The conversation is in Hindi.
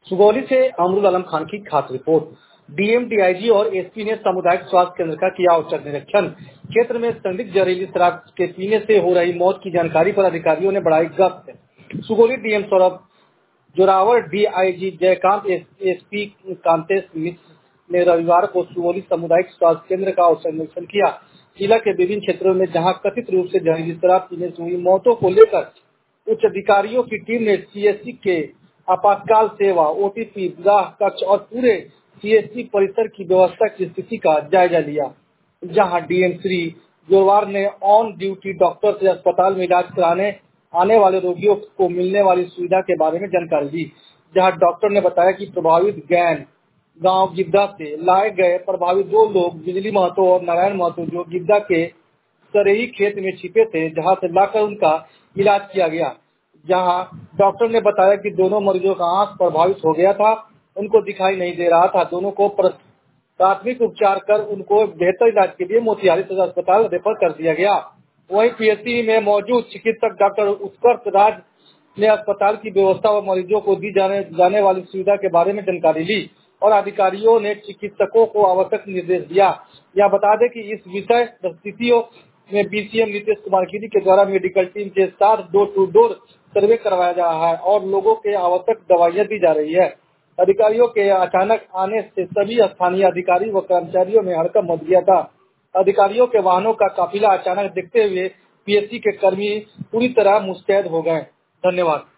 सुगौली से अमरुल आलम खान की खास रिपोर्ट। डीएम, डीआईजी और एसपी ने सामुदायिक स्वास्थ्य केंद्र का किया औचक निरीक्षण। क्षेत्र में संदिग्ध जहरीली शराब के पीने से हो रही मौत की जानकारी पर अधिकारियों ने बढ़ाई गश्त। Sugauli DM Saurabh Joravar, DIG Jaykant, SP Kantesh Mishra ने रविवार को सुगौली सामुदायिक स्वास्थ्य केंद्र का औचक निरीक्षण किया। जिला के विभिन्न क्षेत्रों में जहां कथित रूप से जहरीली शराब पीने से हुई मौतों को लेकर उच्च अधिकारियों की टीम ने सीएचसी के आपातकाल सेवा, ओटीपी, विवाह कक्ष और पूरे सीएचसी परिसर की व्यवस्था की स्थिति का जायजा लिया। जहां डीएम श्री जोरवार ने ऑन ड्यूटी डॉक्टर से अस्पताल में इलाज कराने आने वाले रोगियों को मिलने वाली सुविधा के बारे में जानकारी दी। जहां डॉक्टर ने बताया कि प्रभावित गैन गांव गिद्दा से लाए गए प्रभावित 2 लोग बिजली महतो और नारायण महतो, जो गिद्दा के सरेही खेत में छिपे थे, जहां से लाकर उनका इलाज किया गया। जहां डॉक्टर ने बताया कि दोनों मरीजों का आंख प्रभावित हो गया था, उनको दिखाई नहीं दे रहा था। दोनों को प्राथमिक उपचार कर उनको बेहतर इलाज के लिए मोतिहारी सदर अस्पताल रेफर कर दिया गया। वहीं पीएचसी में मौजूद चिकित्सक डॉक्टर उत्कर्ष राज ने अस्पताल की व्यवस्था और मरीजों को दी जाने वाली सुविधा के बारे में जानकारी ली और अधिकारियों ने चिकित्सकों को आवश्यक निर्देश दिया। यह बता दें कि इस विषय परिस्थितियों में बीसीएम नीतीश कुमार गिरी के द्वारा मेडिकल टीम के साथ डोर टू डोर सर्वे करवाया जा रहा है और लोगों के आवश्यक दवाइयां दी जा रही है। अधिकारियों के अचानक आने से सभी स्थानीय अधिकारी व कर्मचारियों में हड़कंप मच गया था। अधिकारियों के वाहनों का काफिला अचानक देखते हुए पीएचसी के कर्मी पूरी तरह मुस्तैद हो गए। धन्यवाद।